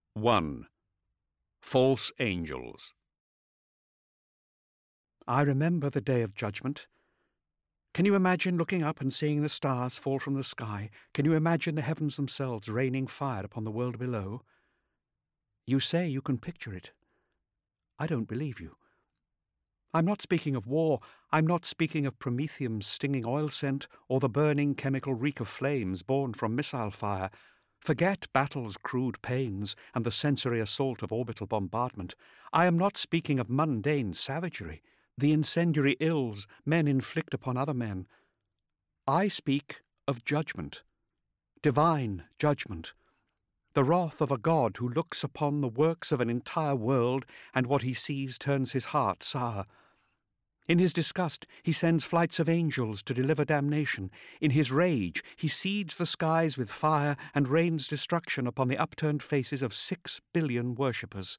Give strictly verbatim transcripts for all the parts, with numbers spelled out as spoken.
one. False Angels. I remember the day of judgment. Can you imagine looking up and seeing the stars fall from the sky? Can you imagine the heavens themselves raining fire upon the world below? You say you can picture it. I don't believe you. I'm not speaking of war. I'm not speaking of Prometheum's stinging oil scent or the burning chemical reek of flames born from missile fire. Forget battle's crude pains and the sensory assault of orbital bombardment. I am not speaking of mundane savagery, the incendiary ills men inflict upon other men. I speak of judgment, divine judgment, the wrath of a God who looks upon the works of an entire world, and what he sees turns his heart sour. In his disgust, he sends flights of angels to deliver damnation. In his rage, he seeds the skies with fire and rains destruction upon the upturned faces of six billion worshippers.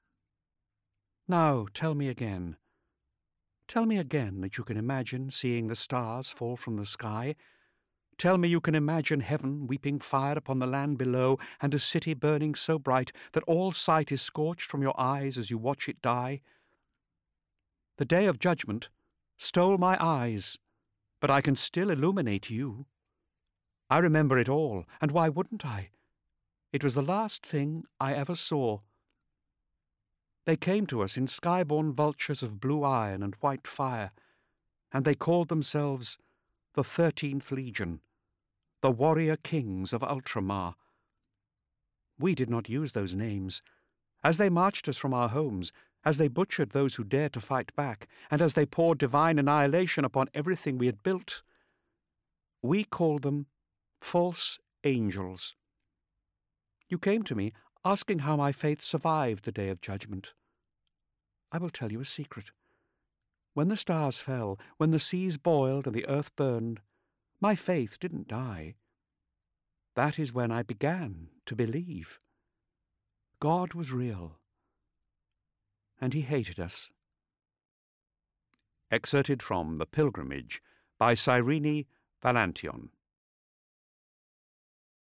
Now tell me again, tell me again that you can imagine seeing the stars fall from the sky. Tell me you can imagine heaven weeping fire upon the land below, and a city burning so bright that all sight is scorched from your eyes as you watch it die. The day of judgment stole my eyes, but I can still illuminate you. I remember it all, and why wouldn't I? It was the last thing I ever saw. They came to us in sky-born vultures of blue iron and white fire, and they called themselves the Thirteenth Legion, the warrior kings of Ultramar. We did not use those names. As they marched us from our homes, as they butchered those who dared to fight back, and as they poured divine annihilation upon everything we had built, we called them false angels. You came to me asking how my faith survived the day of judgment. I will tell you a secret. When the stars fell, when the seas boiled and the earth burned, my faith didn't die. That is when I began to believe. God was real, and he hated us. Excerpted from The Pilgrimage by Cyrene Valantion.